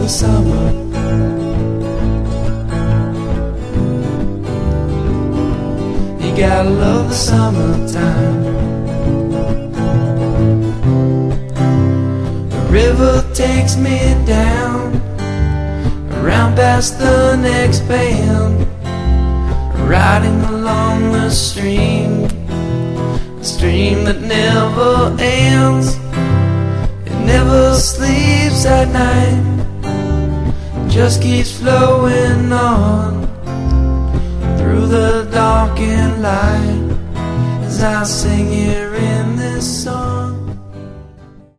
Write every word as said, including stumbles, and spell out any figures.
summer. You gotta love the summertime. The river takes me down, around past the next bend, riding along the stream, a stream that never ends. It never sleeps at night, just keeps flowing on through the dark and light, as I sing here in this song.